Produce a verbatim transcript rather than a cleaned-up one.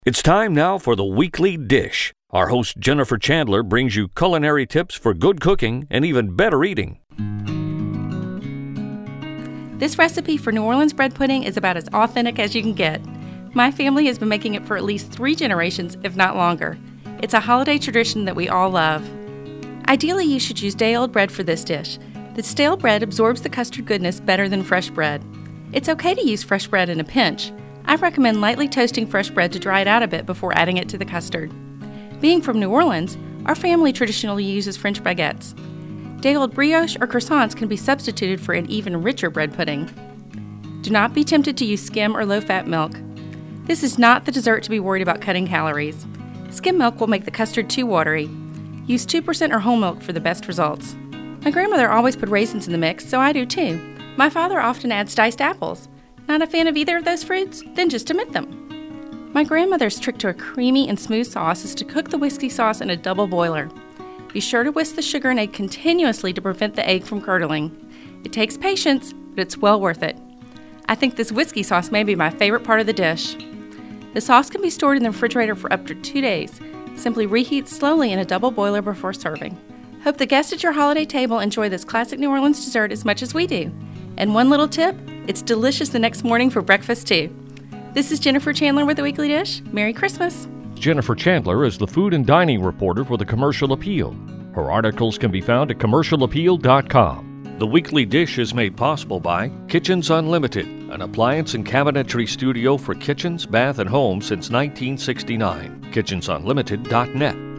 It's time now for the Weekly Dish. Our host Jennifer Chandler brings you culinary tips for good cooking and even better eating. This recipe for New Orleans bread pudding is about as authentic as you can get. My family has been making it for at least three generations, if not longer. It's a holiday tradition that we all love. Ideally, you should use day-old bread for this dish. The stale bread absorbs the custard goodness better than fresh bread. It's okay to use fresh bread in a pinch. I recommend lightly toasting fresh bread to dry it out a bit before adding it to the custard. Being from New Orleans, our family traditionally uses French baguettes. Day-old brioche or croissants can be substituted for an even richer bread pudding. Do not be tempted to use skim or low-fat milk. This is not the dessert to be worried about cutting calories. Skim milk will make the custard too watery. Use two percent or whole milk for the best results. My grandmother always put raisins in the mix, so I do too. My father often adds diced apples. Not a fan of either of those fruits? Then just omit them. My grandmother's trick to a creamy and smooth sauce is to cook the whiskey sauce in a double boiler. Be sure to whisk the sugar and egg continuously to prevent the egg from curdling. It takes patience, but it's well worth it. I think this whiskey sauce may be my favorite part of the dish. The sauce can be stored in the refrigerator for up to two days. Simply reheat slowly in a double boiler before serving. Hope the guests at your holiday table enjoy this classic New Orleans dessert as much as we do. And one little tip, it's delicious the next morning for breakfast too. This is Jennifer Chandler with The Weekly Dish. Merry Christmas. Jennifer Chandler is the food and dining reporter for the Commercial Appeal. Her articles can be found at commercial appeal dot com. The Weekly Dish is made possible by Kitchens Unlimited, an appliance and cabinetry studio for kitchens, bath, and home since nineteen sixty-nine. kitchens unlimited dot net.